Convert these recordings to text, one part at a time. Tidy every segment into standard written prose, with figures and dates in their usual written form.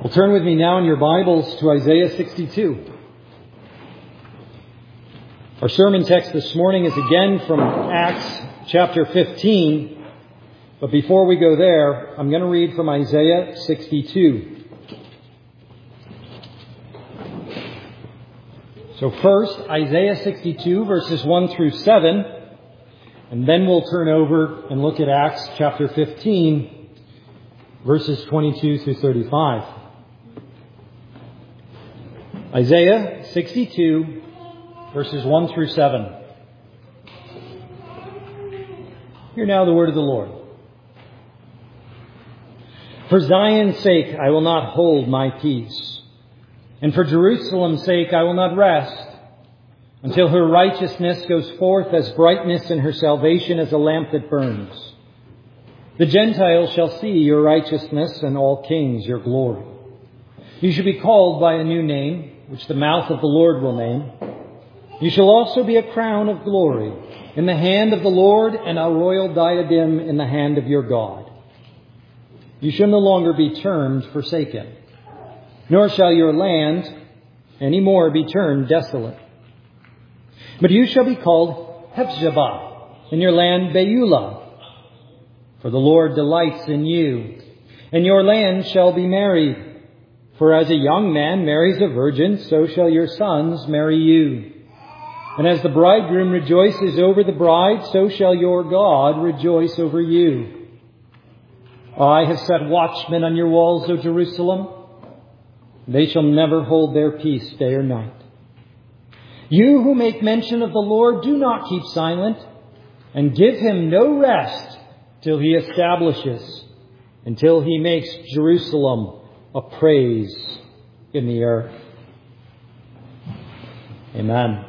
Well, turn with me now in your Bibles to Isaiah 62. Our sermon text this morning is again from Acts chapter 15. But before we go there, I'm going to read from Isaiah 62. So first, Isaiah 62, verses 1 through 7. And then we'll turn over and look at Acts chapter 15, verses 22 through 35. Isaiah 62, verses 1 through 7. Hear now the word of the Lord. For Zion's sake I will not hold my peace, and for Jerusalem's sake I will not rest, until her righteousness goes forth as brightness and her salvation as a lamp that burns. The Gentiles shall see your righteousness, and all kings your glory. You shall be called by a new name, which the mouth of the Lord will name. You shall also be a crown of glory in the hand of the Lord, and a royal diadem in the hand of your God. You shall no longer be termed forsaken, nor shall your land any more be termed desolate. But you shall be called Hephzibah, and your land Beulah. For the Lord delights in you, and your land shall be married. For as a young man marries a virgin, so shall your sons marry you. And as the bridegroom rejoices over the bride, so shall your God rejoice over you. I have set watchmen on your walls, O Jerusalem. They shall never hold their peace day or night. You who make mention of the Lord, do not keep silent, and give him no rest till he establishes, until he makes Jerusalem a praise in the earth. Amen.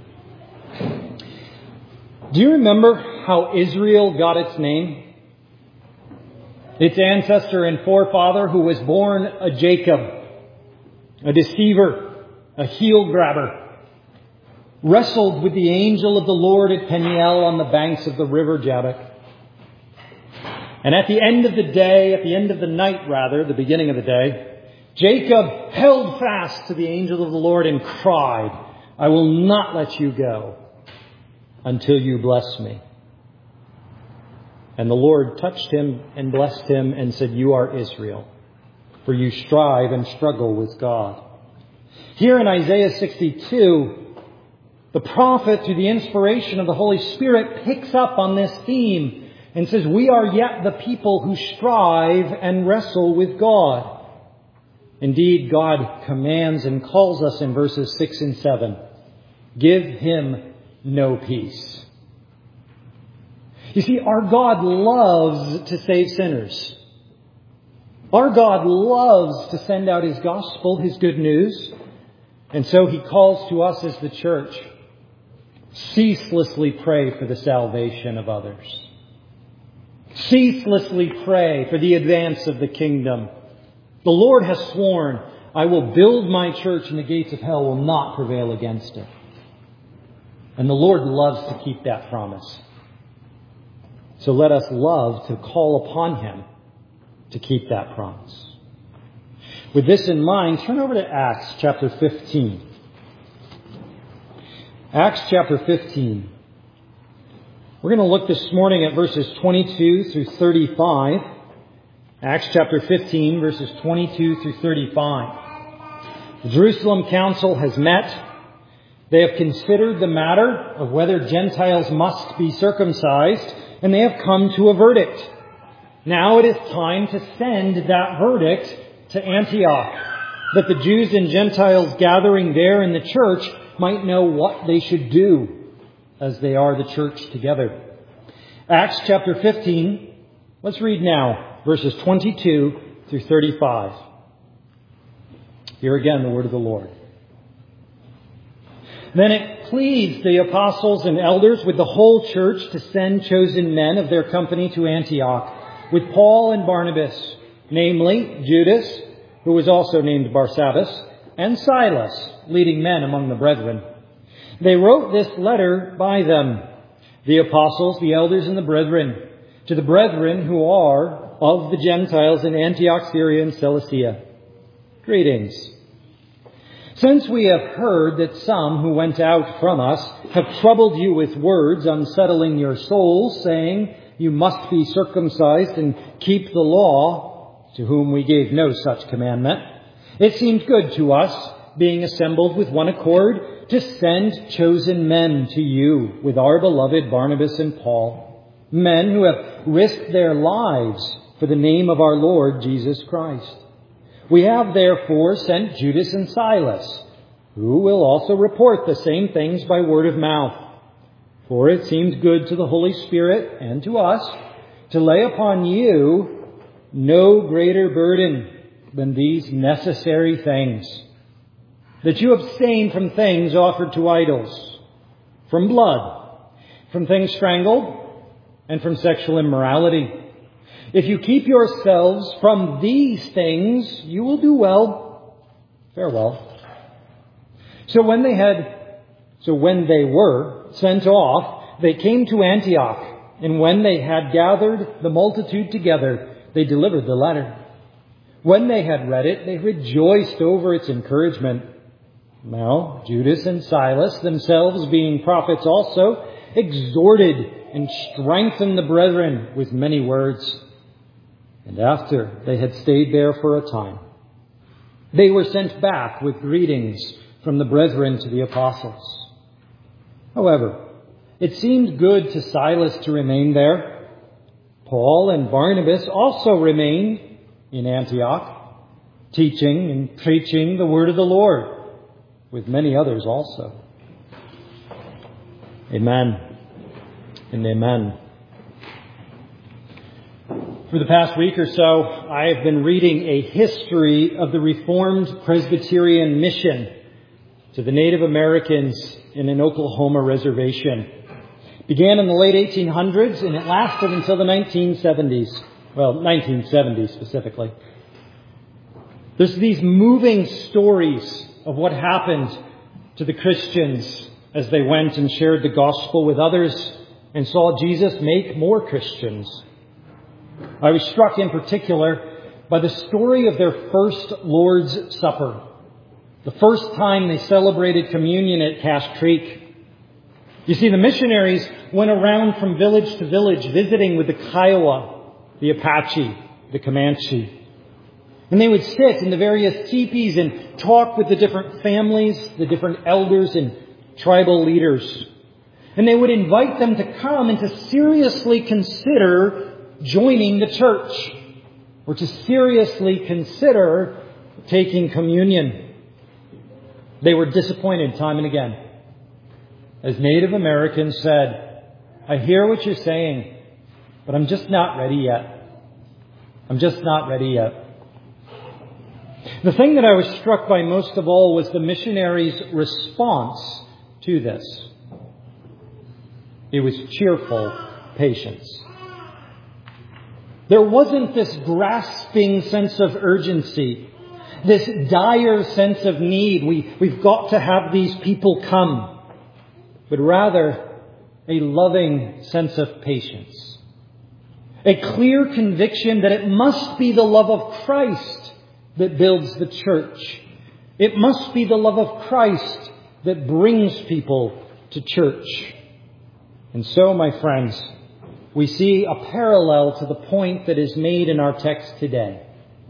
Do you remember how Israel got its name? Its ancestor and forefather, who was born a Jacob, a deceiver, a heel grabber, wrestled with the angel of the Lord at Peniel on the banks of the river Jabbok. And at the end of the night, the beginning of the day, Jacob held fast to the angel of the Lord and cried, I will not let you go until you bless me. And the Lord touched him and blessed him and said, you are Israel, for you strive and struggle with God. Here in Isaiah 62, the prophet, through the inspiration of the Holy Spirit, picks up on this theme and says, we are yet the people who strive and wrestle with God. Indeed, God commands and calls us in verses 6 and 7, give him no peace. You see, our God loves to save sinners. Our God loves to send out his gospel, his good news. And so he calls to us as the church, ceaselessly pray for the salvation of others. Ceaselessly pray for the advance of the kingdom. The Lord has sworn, I will build my church and the gates of hell will not prevail against it. And the Lord loves to keep that promise. So let us love to call upon him to keep that promise. With this in mind, turn over to Acts chapter 15. Acts chapter 15. We're going to look this morning at verses 22 through 35. Acts chapter 15, verses 22 through 35. The Jerusalem Council has met. They have considered the matter of whether Gentiles must be circumcised, and they have come to a verdict. Now it is time to send that verdict to Antioch, that the Jews and Gentiles gathering there in the church might know what they should do as they are the church together. Acts chapter 15, let's read now, verses 22 through 35. Here again, the word of the Lord. Then it pleased the apostles and elders with the whole church to send chosen men of their company to Antioch with Paul and Barnabas, namely Judas, who was also named Barsabbas, and Silas, leading men among the brethren. They wrote this letter by them, the apostles, the elders, and the brethren, to the brethren who are of the Gentiles in Antioch, Syria, and Cilicia. Greetings. Since we have heard that some who went out from us have troubled you with words, unsettling your souls, saying, you must be circumcised and keep the law, to whom we gave no such commandment, it seemed good to us, being assembled with one accord, to send chosen men to you with our beloved Barnabas and Paul, men who have risked their lives for the name of our Lord Jesus Christ. We have therefore sent Judas and Silas, who will also report the same things by word of mouth. For it seemed good to the Holy Spirit and to us to lay upon you no greater burden than these necessary things, that you abstain from things offered to idols, from blood, from things strangled, and from sexual immorality. If you keep yourselves from these things, you will do well. Farewell. So when they were sent off, they came to Antioch, and when they had gathered the multitude together, they delivered the letter. When they had read it, they rejoiced over its encouragement. Now, Judas and Silas, themselves being prophets also, exhorted and strengthened the brethren with many words. And after they had stayed there for a time, they were sent back with greetings from the brethren to the apostles. However, it seemed good to Silas to remain there. Paul and Barnabas also remained in Antioch, teaching and preaching the word of the Lord, with many others also. Amen and amen. For the past week or so, I have been reading a history of the Reformed Presbyterian mission to the Native Americans in an Oklahoma reservation. It began in the late 1800s and it lasted until the 1970s. Well, 1970 specifically. There's these moving stories of what happened to the Christians as they went and shared the gospel with others and saw Jesus make more Christians. I was struck in particular by the story of their first Lord's Supper, the first time they celebrated communion at Cache Creek. You see, the missionaries went around from village to village visiting with the Kiowa, the Apache, the Comanche. And they would sit in the various teepees and talk with the different families, the different elders and tribal leaders. And they would invite them to come and to seriously consider joining the church, or to seriously consider taking communion. They were disappointed time and again. As Native Americans said, I hear what you're saying, but I'm just not ready yet. I'm just not ready yet. The thing that I was struck by most of all was the missionaries' response to this. It was cheerful patience. There wasn't this grasping sense of urgency, this dire sense of need. We've got to have these people come, but rather a loving sense of patience. A clear conviction that it must be the love of Christ that builds the church. It must be the love of Christ that brings people to church. And so, my friends, we see a parallel to the point that is made in our text today.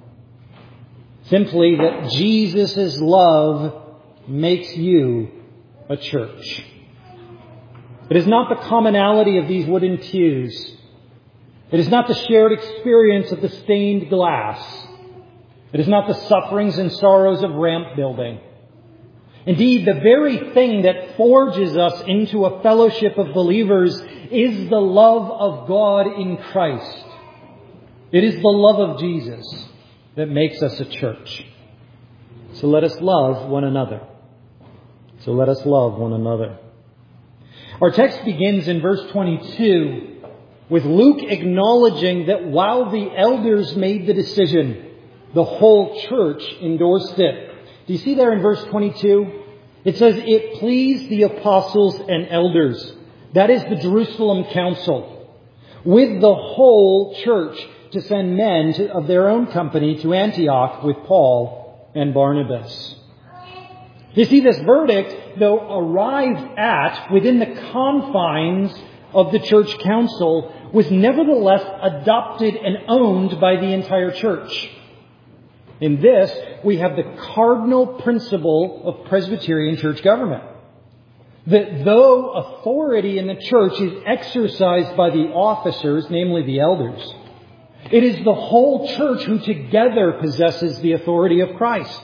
Simply that Jesus' love makes you a church. It is not the commonality of these wooden pews. It is not the shared experience of the stained glass. It is not the sufferings and sorrows of ramp building. Indeed, the very thing that forges us into a fellowship of believers is the love of God in Christ. It is the love of Jesus that makes us a church. So let us love one another. So let us love one another. Our text begins in verse 22 with Luke acknowledging that while the elders made the decision, the whole church endorsed it. Do you see there in verse 22? It says, it pleased the apostles and elders. That is the Jerusalem council, with the whole church, to send men of their own company to Antioch with Paul and Barnabas. You see, this verdict, though arrived at within the confines of the church council, was nevertheless adopted and owned by the entire church. In this, we have the cardinal principle of Presbyterian church government. That though authority in the church is exercised by the officers, namely the elders, it is the whole church who together possesses the authority of Christ.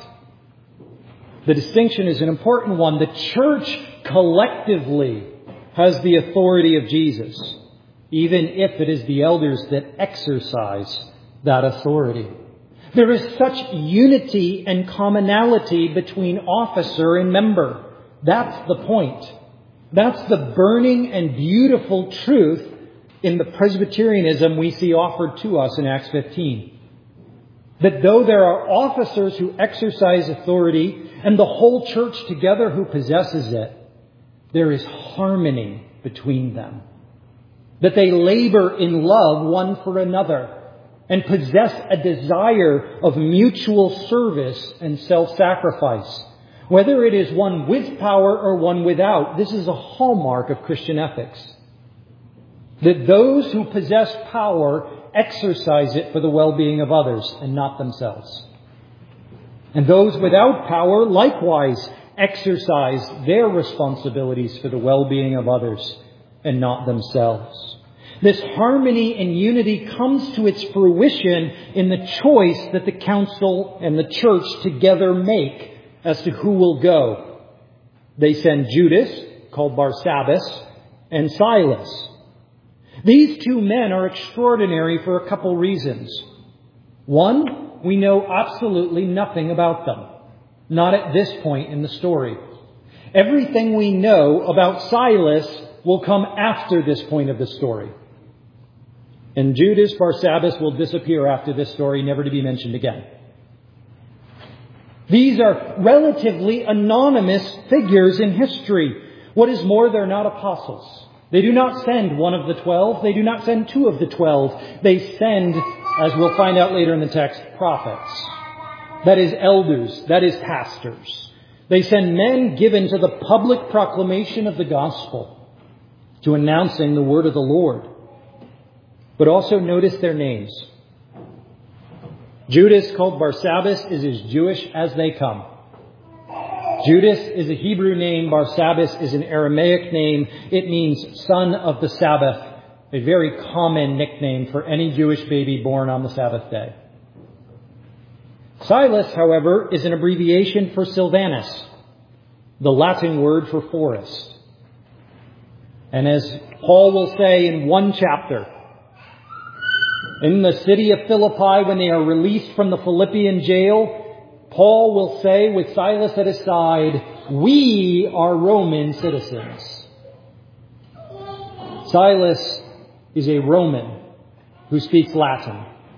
The distinction is an important one. The church collectively has the authority of Jesus, even if it is the elders that exercise that authority. There is such unity and commonality between officer and member. That's the point. That's the burning and beautiful truth in the Presbyterianism we see offered to us in Acts 15. That though there are officers who exercise authority and the whole church together who possesses it, there is harmony between them. That they labor in love one for another and possess a desire of mutual service and self-sacrifice. Whether it is one with power or one without, this is a hallmark of Christian ethics. That those who possess power exercise it for the well-being of others and not themselves. And those without power likewise exercise their responsibilities for the well-being of others and not themselves. This harmony and unity comes to its fruition in the choice that the council and the church together make as to who will go. They send Judas, called Barsabbas, and Silas. These two men are extraordinary for a couple reasons. One, we know absolutely nothing about them. Not at this point in the story. Everything we know about Silas will come after this point of the story. And Judas Barsabbas will disappear after this story, never to be mentioned again. These are relatively anonymous figures in history. What is more, they're not apostles. They do not send one of the 12. They do not send two of the 12. They send, as we'll find out later in the text, prophets. That is elders. That is pastors. They send men given to the public proclamation of the gospel, to announcing the word of the Lord. But also notice their names. Judas, called Barsabbas, is as Jewish as they come. Judas is a Hebrew name. Barsabbas is an Aramaic name. It means son of the Sabbath, a very common nickname for any Jewish baby born on the Sabbath day. Silas, however, is an abbreviation for Silvanus, the Latin word for forest. And as Paul will say in one chapter, in the city of Philippi, when they are released from the Philippian jail, Paul will say with Silas at his side, "We are Roman citizens." Silas is a Roman who speaks Latin.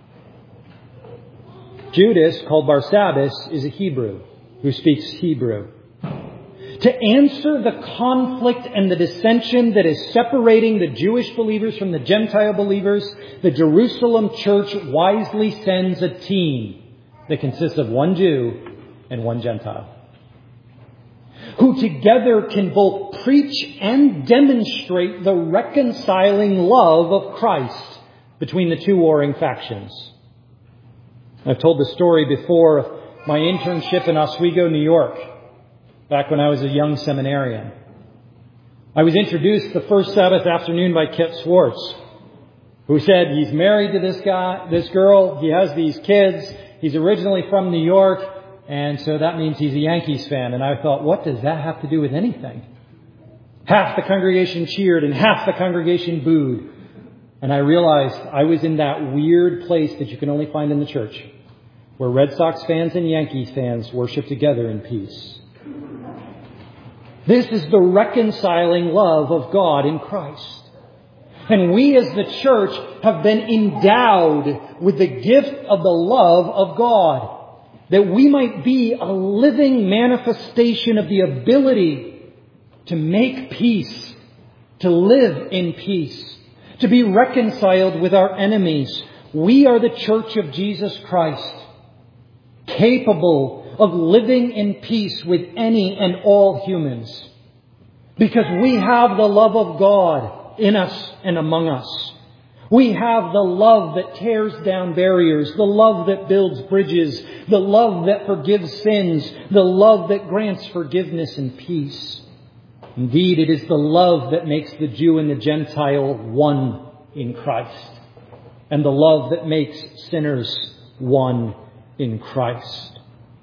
Judas, called Barsabbas, is a Hebrew who speaks Hebrew. To answer the conflict and the dissension that is separating the Jewish believers from the Gentile believers, the Jerusalem church wisely sends a team that consists of one Jew and one Gentile, who together can both preach and demonstrate the reconciling love of Christ between the two warring factions. I've told the story before of my internship in Oswego, New York, back when I was a young seminarian. I was introduced the first Sabbath afternoon by Kit Swartz, who said he's married to this girl, he has these kids, he's originally from New York, and so that means he's a Yankees fan. And I thought, what does that have to do with anything? Half the congregation cheered and half the congregation booed. And I realized I was in that weird place that you can only find in the church, where Red Sox fans and Yankees fans worship together in peace. This is the reconciling love of God in Christ. And we as the church have been endowed with the gift of the love of God, that we might be a living manifestation of the ability to make peace, to live in peace, to be reconciled with our enemies. We are the church of Jesus Christ, capable of living in peace with any and all humans. Because we have the love of God in us and among us. We have the love that tears down barriers, the love that builds bridges, the love that forgives sins, the love that grants forgiveness and peace. Indeed, it is the love that makes the Jew and the Gentile one in Christ, and the love that makes sinners one in Christ.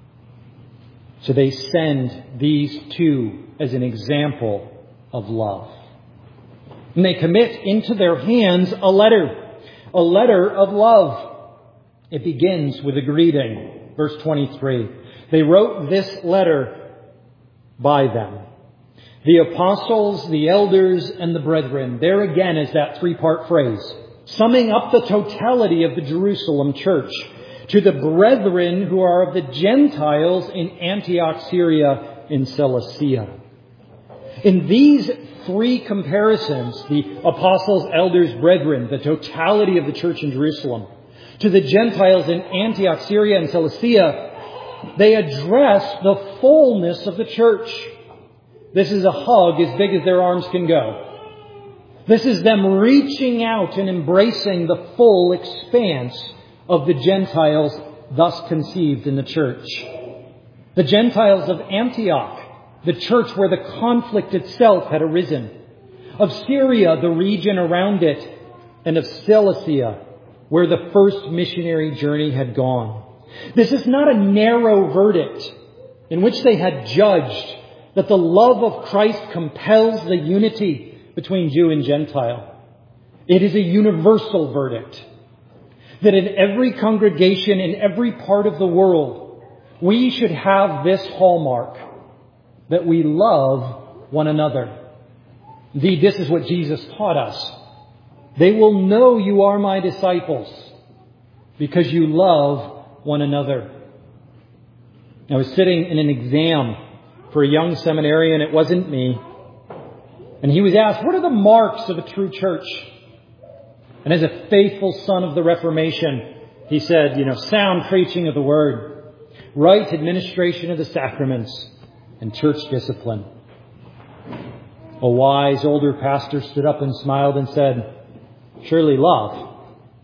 So they send these two as an example of love. And they commit into their hands a letter of love. It begins with a greeting. Verse 23. They wrote this letter by them. The apostles, the elders, and the brethren. There again is that three-part phrase, summing up the totality of the Jerusalem church. To the brethren who are of the Gentiles in Antioch, Syria, in Cilicia. In these three comparisons, the apostles, elders, brethren, the totality of the church in Jerusalem, to the Gentiles in Antioch, Syria, and Cilicia, they address the fullness of the church. This is a hug as big as their arms can go. This is them reaching out and embracing the full expanse of the Gentiles thus conceived in the church. The Gentiles of Antioch, the church where the conflict itself had arisen. Of Syria, the region around it. And of Cilicia, where the first missionary journey had gone. This is not a narrow verdict in which they had judged that the love of Christ compels the unity between Jew and Gentile. It is a universal verdict that in every congregation, in every part of the world, we should have this hallmark, that we love one another. Indeed, this is what Jesus taught us. They will know you are my disciples because you love one another. I was sitting in an exam for a young seminarian. It wasn't me. And he was asked, what are the marks of a true church? And as a faithful son of the Reformation, he said, sound preaching of the word, right administration of the sacraments, and church discipline. A wise older pastor stood up and smiled and said, surely love.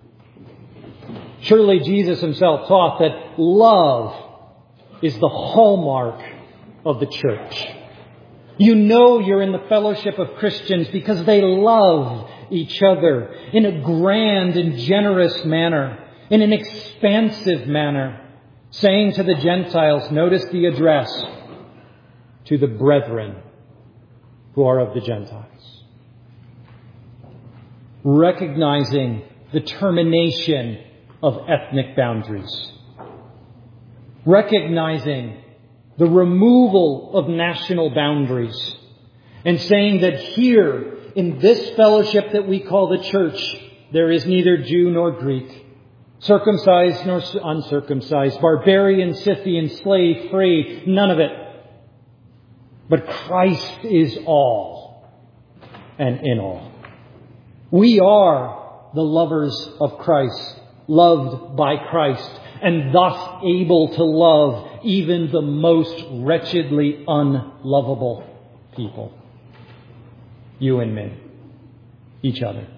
Surely Jesus himself taught that love is the hallmark of the church. You know you're in the fellowship of Christians because they love each other in a grand and generous manner, in an expansive manner, saying to the Gentiles, notice the address, to the brethren who are of the Gentiles. Recognizing the termination of ethnic boundaries. Recognizing the removal of national boundaries. And saying that here, in this fellowship that we call the church, there is neither Jew nor Greek, circumcised nor uncircumcised, barbarian, Scythian, slave, free, none of it. But Christ is all and in all. We are the lovers of Christ, loved by Christ, and thus able to love even the most wretchedly unlovable people. You and me. Each other.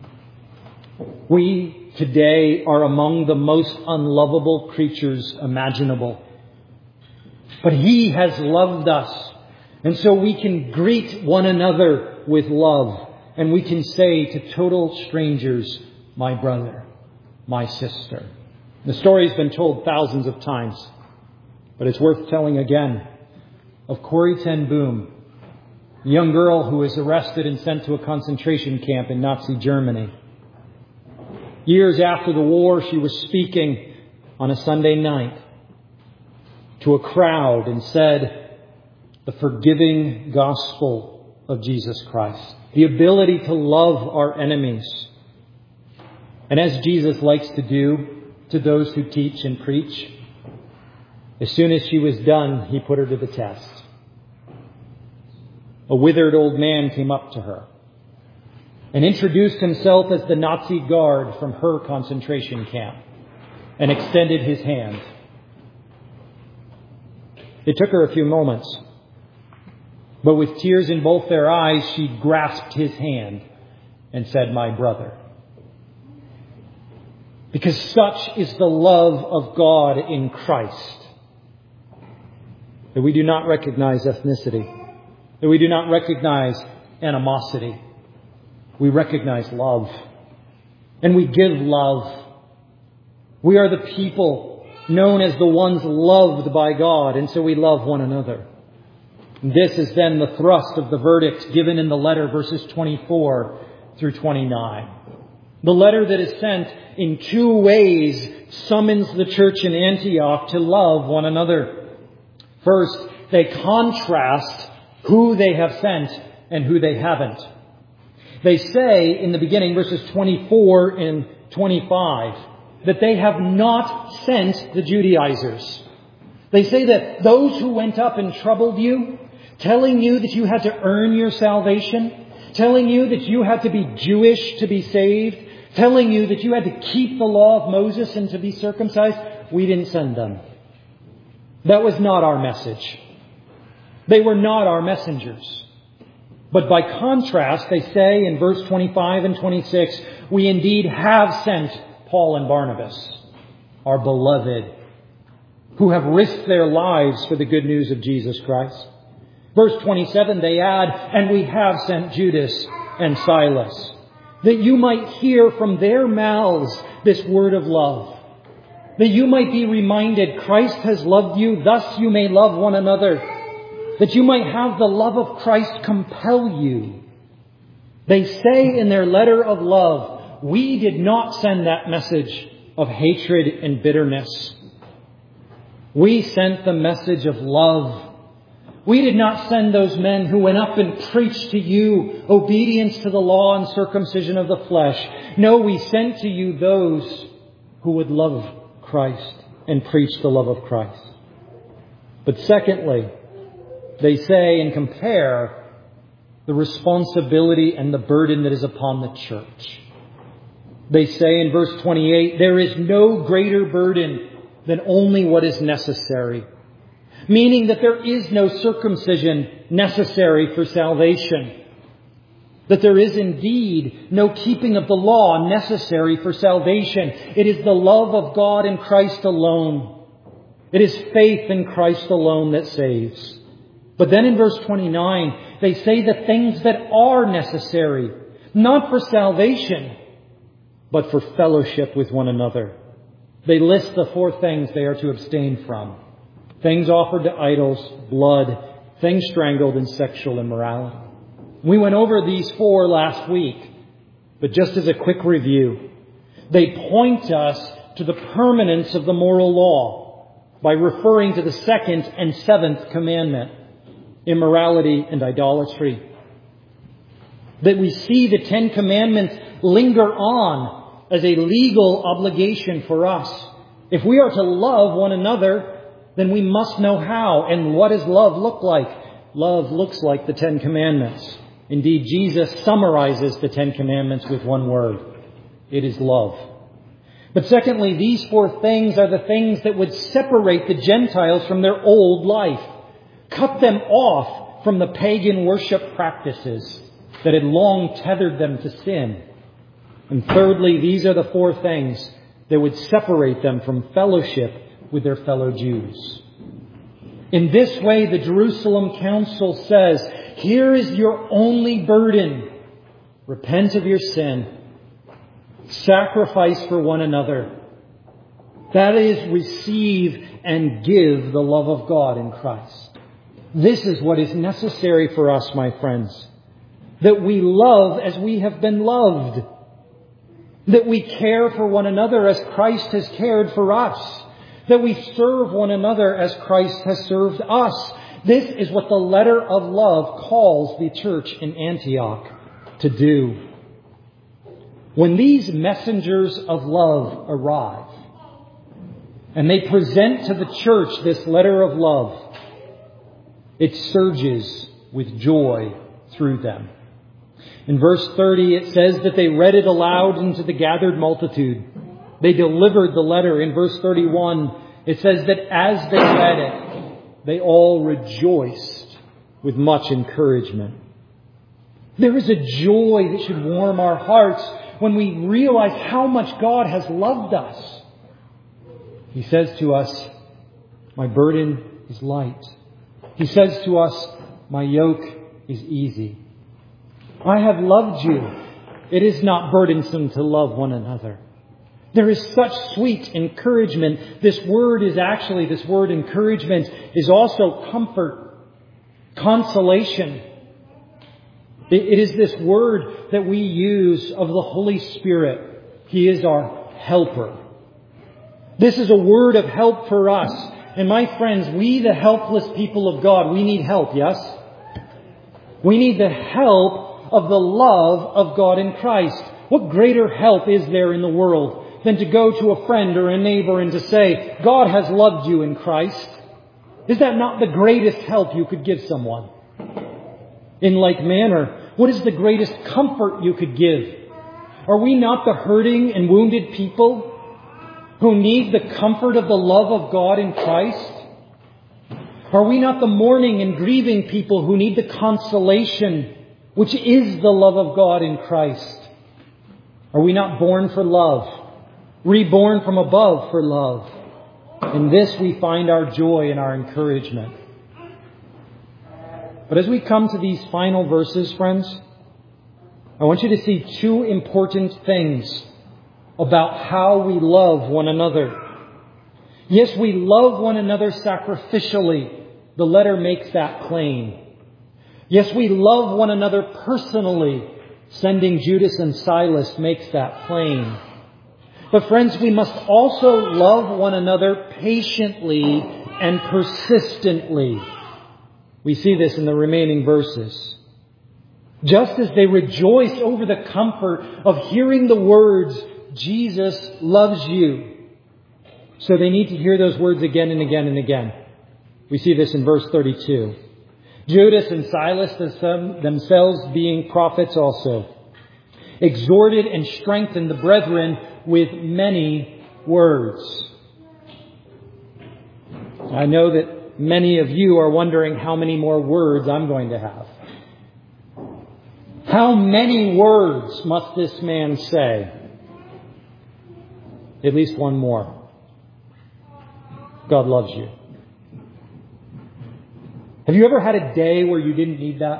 We today are among the most unlovable creatures imaginable. But He has loved us. And so we can greet one another with love. And we can say to total strangers, my brother, my sister. The story's been told thousands of times. But it's worth telling again of Corrie ten Boom, a young girl who was arrested and sent to a concentration camp in Nazi Germany. Years after the war, she was speaking on a Sunday night to a crowd and said, the forgiving gospel of Jesus Christ, the ability to love our enemies. And as Jesus likes to do to those who teach and preach, as soon as she was done, He put her to the test. A withered old man came up to her and introduced himself as the Nazi guard from her concentration camp and extended his hand. It took her a few moments. But with tears in both their eyes, she grasped his hand and said, "My brother." Because such is the love of God in Christ, that we do not recognize ethnicity, that we do not recognize animosity. We recognize love, and we give love. We are the people known as the ones loved by God, and so we love one another. This is then the thrust of the verdict given in the letter, verses 24 through 29. The letter that is sent in two ways summons the church in Antioch to love one another. First, they contrast who they have sent and who they haven't. They say in the beginning, verses 24 and 25, that they have not sent the Judaizers. They say that those who went up and troubled you, telling you that you had to earn your salvation, telling you that you had to be Jewish to be saved, telling you that you had to keep the law of Moses and to be circumcised, we didn't send them. That was not our message. They were not our messengers. But by contrast, they say in verse 25 and 26, we indeed have sent Paul and Barnabas, our beloved, who have risked their lives for the good news of Jesus Christ. Verse 27, they add, and we have sent Judas and Silas, that you might hear from their mouths this word of love, that you might be reminded Christ has loved you, thus you may love one another, that you might have the love of Christ compel you. They say in their letter of love, we did not send that message of hatred and bitterness. We sent the message of love. We did not send those men who went up and preached to you obedience to the law and circumcision of the flesh. No, we sent to you those who would love Christ and preach the love of Christ. But secondly, they say and compare the responsibility and the burden that is upon the church. They say in verse 28, there is no greater burden than only what is necessary. Meaning that there is no circumcision necessary for salvation. That there is indeed no keeping of the law necessary for salvation. It is the love of God in Christ alone. It is faith in Christ alone that saves. But then in verse 29, they say the things that are necessary, not for salvation, but for fellowship with one another. They list the four things they are to abstain from. Things offered to idols, blood, things strangled, and sexual immorality. We went over these four last week, but just as a quick review, they point us to the permanence of the moral law by referring to the second and seventh commandment, immorality and idolatry. That we see the Ten Commandments linger on as a legal obligation for us. If we are to love one another, then we must know how. And what does love look like? Love looks like the Ten Commandments. Indeed, Jesus summarizes the Ten Commandments with one word. It is love. But secondly, these four things are the things that would separate the Gentiles from their old life. Cut them off from the pagan worship practices that had long tethered them to sin. And thirdly, these are the four things that would separate them from fellowship with their fellow Jews. In this way, the Jerusalem Council says, here is your only burden. Repent of your sin. Sacrifice for one another. That is, receive and give the love of God in Christ. This is what is necessary for us, my friends. That we love as we have been loved. That we care for one another as Christ has cared for us. That we serve one another as Christ has served us. This is what the letter of love calls the church in Antioch to do. When these messengers of love arrive and they present to the church this letter of love, it surges with joy through them. In verse 30, it says that they read it aloud into the gathered multitude. They delivered the letter. In verse 31, it says that as they read it, they all rejoiced with much encouragement. There is a joy that should warm our hearts when we realize how much God has loved us. He says to us, my burden is light. He says to us, my yoke is easy. I have loved you. It is not burdensome to love one another. There is such sweet encouragement. This word encouragement is also comfort, consolation. It is this word that we use of the Holy Spirit. He is our helper. This is a word of help for us. And my friends, we the helpless people of God, we need help, yes? We need the help of the love of God in Christ. What greater help is there in the world than to go to a friend or a neighbor and to say, God has loved you in Christ? Is that not the greatest help you could give someone? In like manner, what is the greatest comfort you could give? Are we not the hurting and wounded people who need the comfort of the love of God in Christ? Are we not the mourning and grieving people who need the consolation which is the love of God in Christ? Are we not born for love, reborn from above for love? In this we find our joy and our encouragement. But as we come to these final verses, friends, I want you to see two important things about how we love one another. Yes, we love one another sacrificially. The letter makes that plain. Yes, we love one another personally. Sending Judas and Silas makes that plain. But friends, we must also love one another patiently and persistently. We see this in the remaining verses. Just as they rejoice over the comfort of hearing the words, Jesus loves you, so they need to hear those words again and again and again. We see this in verse 32. Judas and Silas, themselves being prophets also, exhorted and strengthened the brethren with many words. I know that many of you are wondering how many more words I'm going to have. How many words must this man say? At least one more. God loves you. Have you ever had a day where you didn't need that?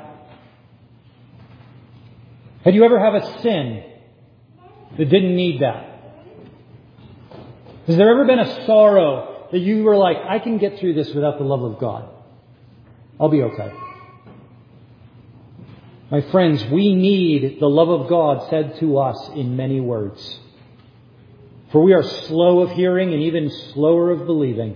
Have you ever had a sin that didn't need that? Has there ever been a sorrow that you were like, I can get through this without the love of God? I'll be okay. My friends, we need the love of God said to us in many words. For we are slow of hearing and even slower of believing.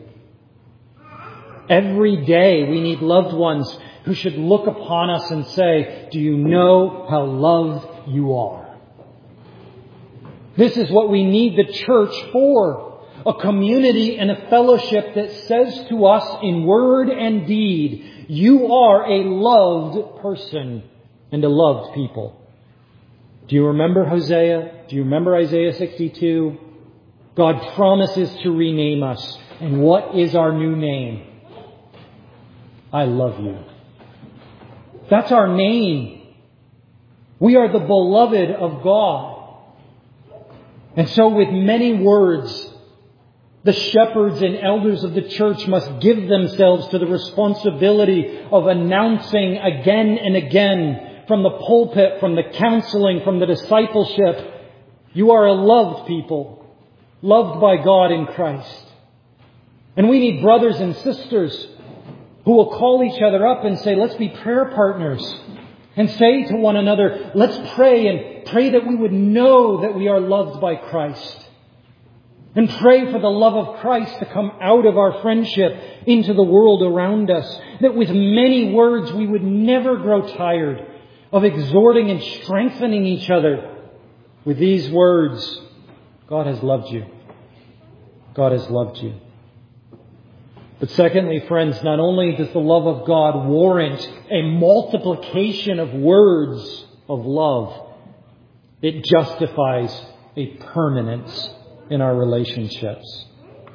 Every day we need loved ones who should look upon us and say, do you know how loved you are? This is what we need the church for. A community and a fellowship that says to us in word and deed, you are a loved person and a loved people. Do you remember Hosea? Do you remember Isaiah 62? God promises to rename us. And what is our new name? I love you. That's our name. We are the beloved of God. And so with many words, the shepherds and elders of the church must give themselves to the responsibility of announcing again and again from the pulpit, from the counseling, from the discipleship, you are a loved people, loved by God in Christ. And we need brothers and sisters who will call each other up and say, let's be prayer partners. And say to one another, let's pray and pray that we would know that we are loved by Christ. And pray for the love of Christ to come out of our friendship into the world around us. That with many words we would never grow tired of exhorting and strengthening each other with these words. God has loved you. God has loved you. But secondly, friends, not only does the love of God warrant a multiplication of words of love, it justifies a permanence in our relationships.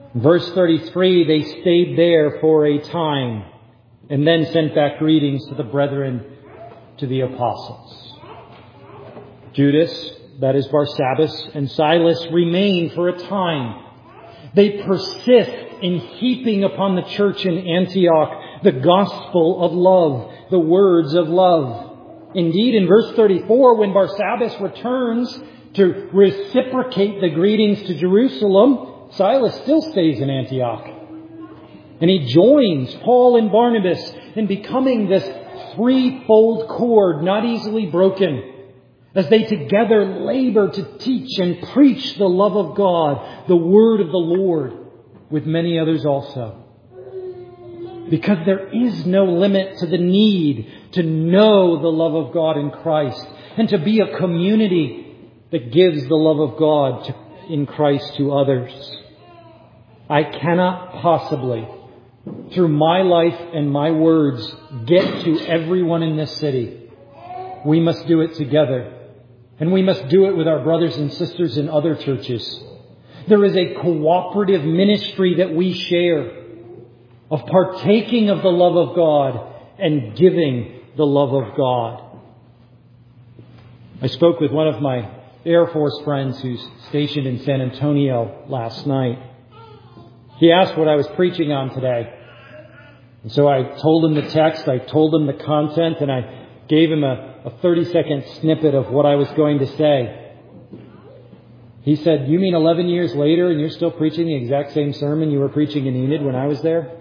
Verse 33, they stayed there for a time and then sent back greetings to the brethren, to the apostles. Judas, that is Barsabbas, and Silas remain for a time. They persist in heaping upon the church in Antioch the gospel of love, the words of love. Indeed, in verse 34, when Barsabbas returns to reciprocate the greetings to Jerusalem, Silas still stays in Antioch. And he joins Paul and Barnabas in becoming this threefold cord, not easily broken, as they together labor to teach and preach the love of God, the word of the Lord, with many others also. Because there is no limit to the need to know the love of God in Christ and to be a community that gives the love of God in Christ to others. I cannot possibly, through my life and my words, get to everyone in this city. We must do it together. And we must do it with our brothers and sisters in other churches. There is a cooperative ministry that we share of partaking of the love of God and giving the love of God. I spoke with one of my Air Force friends who's stationed in San Antonio last night. He asked what I was preaching on today. And so I told him the text, I told him the content, and I gave him a 30-second snippet of what I was going to say. He said, "You mean 11 years later and you're still preaching the exact same sermon you were preaching in Enid when I was there?"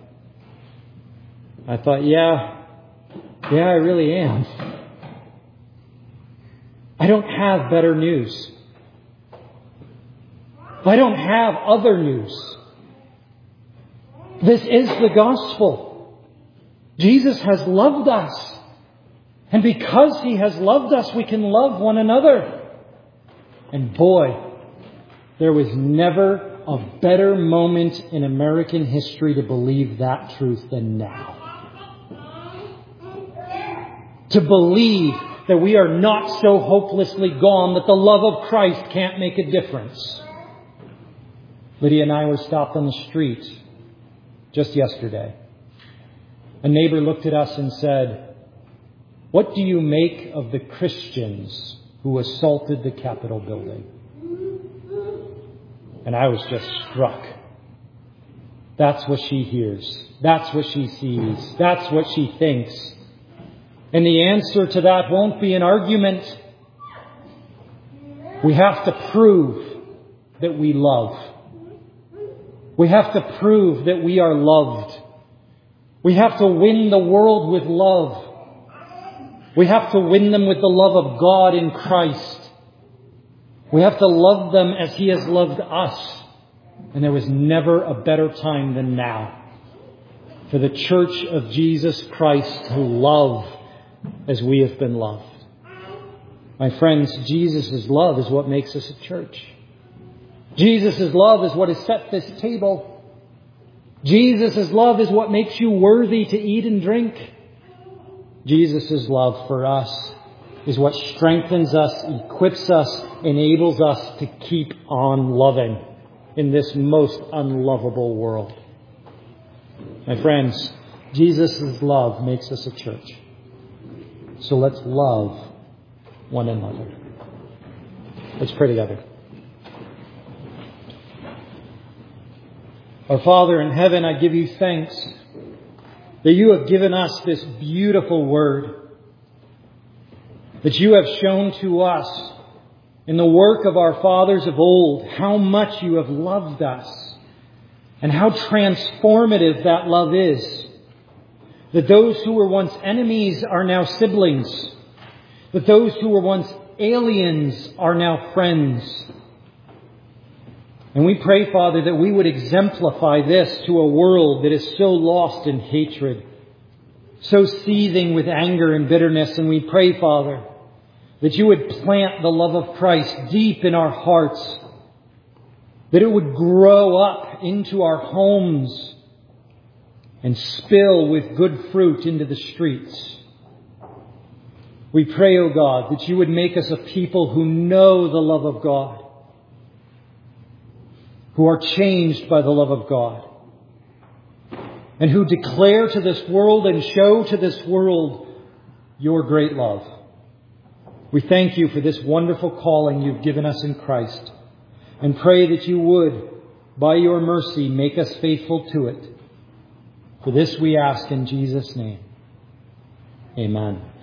I thought, yeah, I really am. I don't have better news. I don't have other news. This is the gospel. Jesus has loved us. And because He has loved us, we can love one another. And boy, there was never a better moment in American history to believe that truth than now. To believe that we are not so hopelessly gone that the love of Christ can't make a difference. Lydia and I were stopped on the street just yesterday. A neighbor looked at us and said, "What do you make of the Christians who assaulted the Capitol building?" And I was just struck. That's what she hears. That's what she sees. That's what she thinks. And the answer to that won't be an argument. We have to prove that we love. We have to prove that we are loved. We have to win the world with love. We have to win them with the love of God in Christ. We have to love them as He has loved us. And there was never a better time than now for the Church of Jesus Christ to love as we have been loved. My friends, Jesus' love is what makes us a church. Jesus' love is what has set this table. Jesus' love is what makes you worthy to eat and drink. Jesus' love for us is what strengthens us, equips us, enables us to keep on loving in this most unlovable world. My friends, Jesus' love makes us a church. So let's love one another. Let's pray together. Our Father in heaven, I give you thanks that you have given us this beautiful word, that you have shown to us in the work of our fathers of old how much you have loved us and how transformative that love is. That those who were once enemies are now siblings. That those who were once aliens are now friends. And we pray, Father, that we would exemplify this to a world that is so lost in hatred, so seething with anger and bitterness. And we pray, Father, that you would plant the love of Christ deep in our hearts, that it would grow up into our homes and spill with good fruit into the streets. We pray, O God, that you would make us a people who know the love of God, who are changed by the love of God, and who declare to this world and show to this world your great love. We thank you for this wonderful calling you've given us in Christ, and pray that you would, by your mercy, make us faithful to it. For this we ask in Jesus' name. Amen.